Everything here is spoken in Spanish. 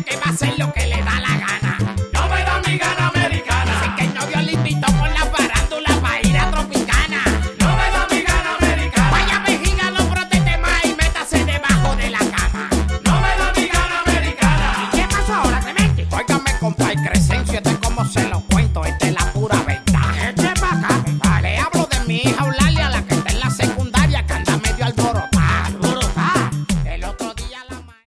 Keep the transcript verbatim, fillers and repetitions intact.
que va a hacer lo que le da la